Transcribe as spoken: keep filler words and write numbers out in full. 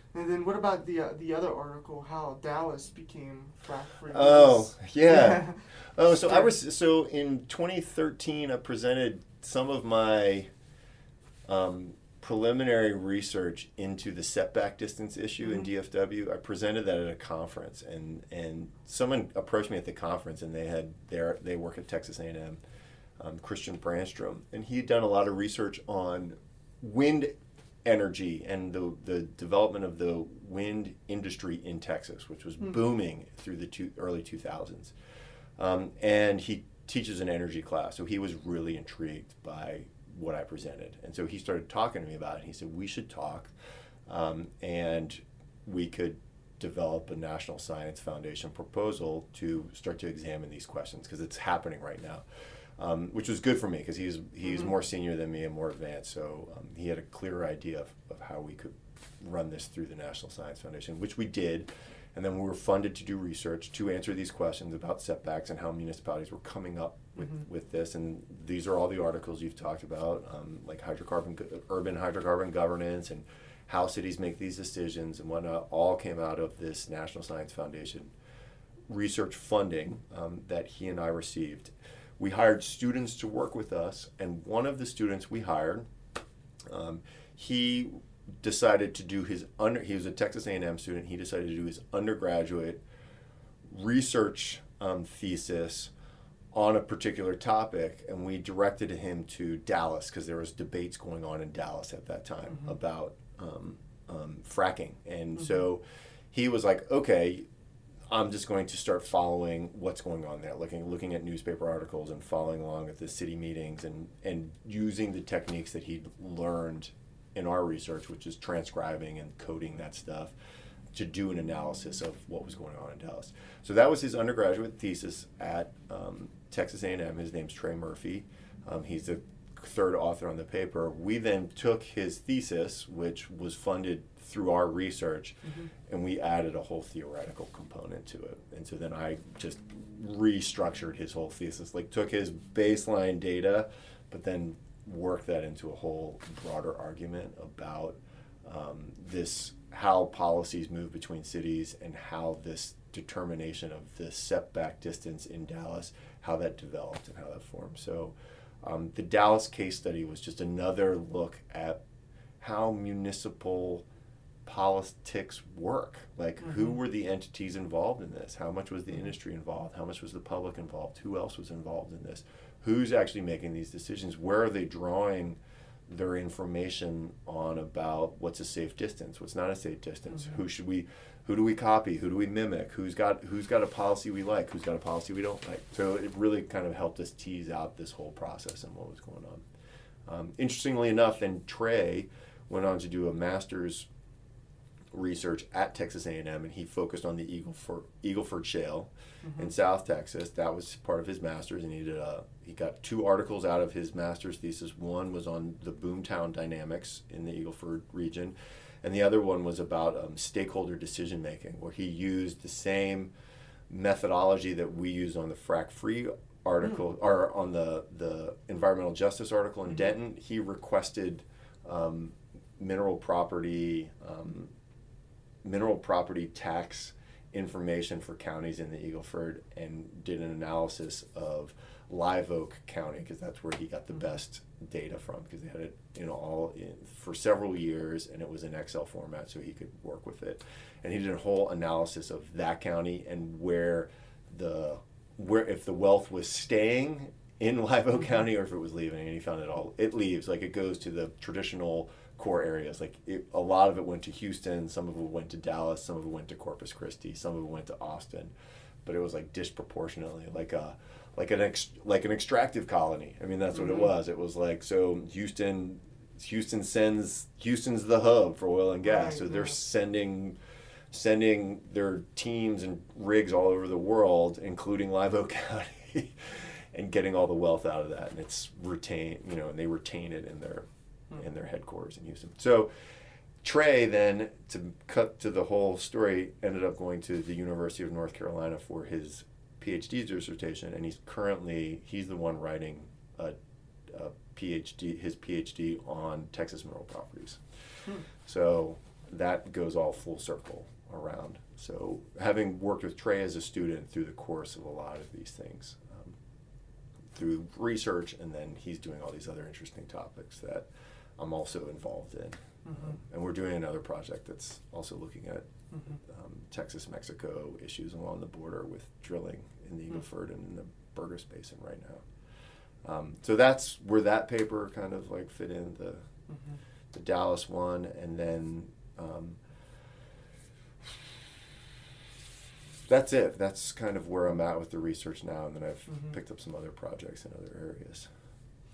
And then what about the uh, the other article, how Dallas became frack free? Oh, yeah. yeah. Oh, so I was so in twenty thirteen I presented some of my um, preliminary research into the setback distance issue mm-hmm. in D F W. I presented that at a conference, and and someone approached me at the conference, and they had their they work at Texas A and M, um, Christian Brandstrom, and he'd done a lot of research on wind energy and the the development of the wind industry in Texas, which was mm-hmm. booming through the two, early two thousands. Um, and he teaches an energy class, so he was really intrigued by what I presented. And so he started talking to me about it. He said, we should talk, um, and we could develop a National Science Foundation proposal to start to examine these questions, because it's happening right now, um, which was good for me, because he's he's mm-hmm. more senior than me and more advanced. So um, he had a clearer idea of, of how we could run this through the National Science Foundation, which we did. And then we were funded to do research to answer these questions about setbacks and how municipalities were coming up with, mm-hmm. with this. And these are all the articles you've talked about, um, like hydrocarbon, urban hydrocarbon governance and how cities make these decisions and whatnot, all came out of this National Science Foundation research funding um, that he and I received. We hired students to work with us, and one of the students we hired, um, he decided to do his under he was a Texas A and M student. He decided to do his undergraduate research um, thesis on a particular topic, and we directed him to Dallas, because there was debates going on in Dallas at that time mm-hmm. about um, um, fracking. And mm-hmm. so he was like, okay, I'm just going to start following what's going on there, looking looking at newspaper articles and following along at the city meetings, and and using the techniques that he'd learned in our research, which is transcribing and coding that stuff, to do an analysis of what was going on in Dallas. So that was his undergraduate thesis at um, Texas A and M. His name's Trey Murphy. Um, he's the third author on the paper. We then took his thesis, which was funded through our research, mm-hmm. and we added a whole theoretical component to it. And so then I just restructured his whole thesis, like took his baseline data, but then work that into a whole broader argument about um, this, how policies move between cities, and how this determination of the setback distance in Dallas, how that developed and how that formed. So um, the Dallas case study was just another look at how municipal politics work. Like, mm-hmm. who were the entities involved in this? How much was the industry involved? How much was the public involved? Who else was involved in this? Who's actually making these decisions? Where are they drawing their information on about what's a safe distance, what's not a safe distance? Mm-hmm. Who should we, who do we copy? Who do we mimic? Who's got who's got a policy we like? Who's got a policy we don't like? So it really kind of helped us tease out this whole process and what was going on. Um, interestingly enough, then Trey went on to do a master's research at Texas A and M, and he focused on the Eagleford, Eagleford Shale mm-hmm. in South Texas. That was part of his master's, and he did a, he got two articles out of his master's thesis. One was on the boomtown dynamics in the Eagleford region, and the other one was about um, stakeholder decision making, where he used the same methodology that we used on the frack free article mm. or on the the environmental justice article in mm-hmm. Denton. He requested um, mineral property um, mineral property tax information for counties in the Eagleford, and did an analysis of Live Oak County, because that's where he got the best data from, because they had it, you know, all in, for several years, and it was in Excel format, so he could work with it. And he did a whole analysis of that county and where the where if the wealth was staying in Live Oak County or if it was leaving, and he found it all it leaves, like it goes to the traditional core areas. Like it, a lot of it went to Houston, some of it went to Dallas, some of it went to Corpus Christi, some of it went to Austin, but it was like disproportionately like a like an ex, like an extractive colony. I mean, that's what mm-hmm. it was. It was like, so Houston Houston sends Houston's the hub for oil and gas, right, so they're yeah. sending sending their teams and rigs all over the world, including Live Oak County, and getting all the wealth out of that, and it's retained, you know, and they retain it in their in their headquarters in Houston. So Trey then, to cut to the whole story, ended up going to the University of North Carolina for his PhD dissertation, and he's currently, he's the one writing a, a PhD, his PhD on Texas mineral properties. Hmm. So that goes all full circle around. So having worked with Trey as a student through the course of a lot of these things, um, through research, and then he's doing all these other interesting topics that I'm also involved in. Mm-hmm. Um, and we're doing another project that's also looking at Mm-hmm. um, Texas-Mexico issues along the border with drilling in the Eagle Ford and in the Burgess Basin right now. Um, so that's where that paper kind of like fit in, the, Mm-hmm. the Dallas one, and then um, that's it. That's kind of where I'm at with the research now, and then I've Mm-hmm. picked up some other projects in other areas.